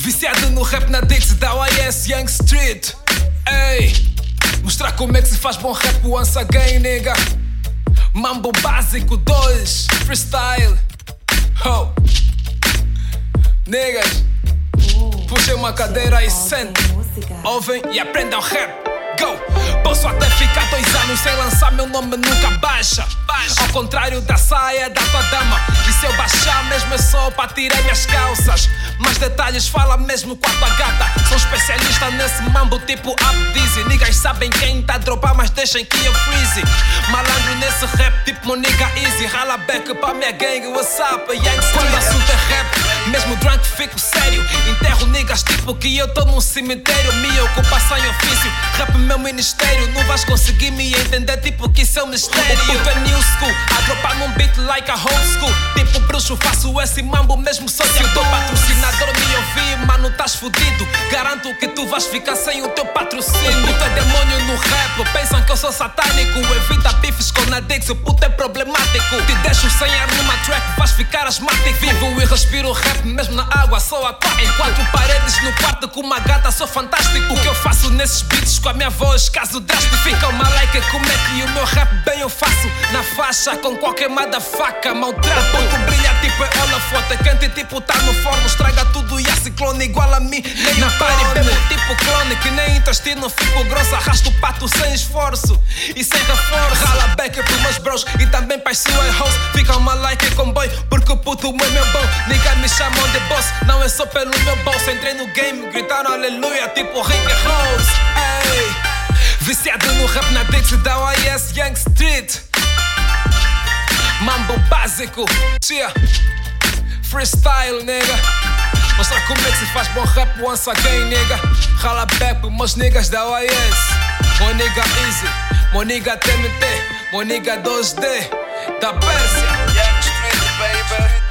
Viciado no rap na Dix da YS Young Street. Ei, mostrar como é que se faz bom rap once again, nigga. Mambo básico 2, freestyle. Oh, niggas, puxem uma cadeira e sentem, ouvem e aprendam rap. Go! Posso até ficar 2 anos sem lançar, meu nome nunca baixa. Ao contrário da saia da tua dama. E se eu baixar mesmo é só para tirar minhas calças. Mais detalhes fala mesmo com a tua gata. Sou especialista nesse mambo tipo Up Dizzy. Niggas sabem quem tá a dropar, mas deixem que eu freeze. Malandro nesse rap tipo Monica Easy. Rala back pra minha gang, what's up, Young Street. Quando assunto é rap, mesmo drunk fico sério. Enterro niggas tipo que eu tô num cemitério. Minha ocupação e ofício, rap meu ministério. Não vais conseguir me entender tipo que isso é um mistério. O puto é new school, a dropar num beat like a old school. Tipo bruxo, faço esse mambo mesmo só se o teu patrocinador me ouvir, mano, tás fudido. Garanto que tu vais ficar sem o teu patrocínio. O puto é demônio no rap, pensam que eu sou satânico. Evita bifes com a Dix, o puto é problemático. Te deixo sem ar numa track, vais ficar asmático. Vivo e respiro rap mesmo na água, sou aquático. Em 4 paredes no quarto com uma gata, sou fantástico. O que eu faço nesses beats com a minha voz, caso drástico. Fica uma like, como é que o meu rap bem eu faço? Na faixa com qualquer faca, maltrato. O ponto brilha tipo é holofote, quente tipo tá no forno. Estraga tudo e a ciclone igual a mim. Nem na party bebo tipo clone, que nem intestino fico grosso. Arrasto o pato sem esforço e sem reforço. Rala back pros meus bros e também para as suas hoes. Fica uma like comboio porque o puto é meu bom. Niggas me chamam de boss, não é só pelo meu bolso. Entrei no game, gritaram aleluia tipo Rick Rose. Ei, viciado no rap na Dix da YS Young Street. Mambo básico, tia, freestyle, nigga. Mostrar como é que se faz bom rap once again, nigga. Rala back pros meus niggas da YS. Mon nigga Easy, mon nigga TMT, mon nigga 2D da Pérsia. Young Street, baby.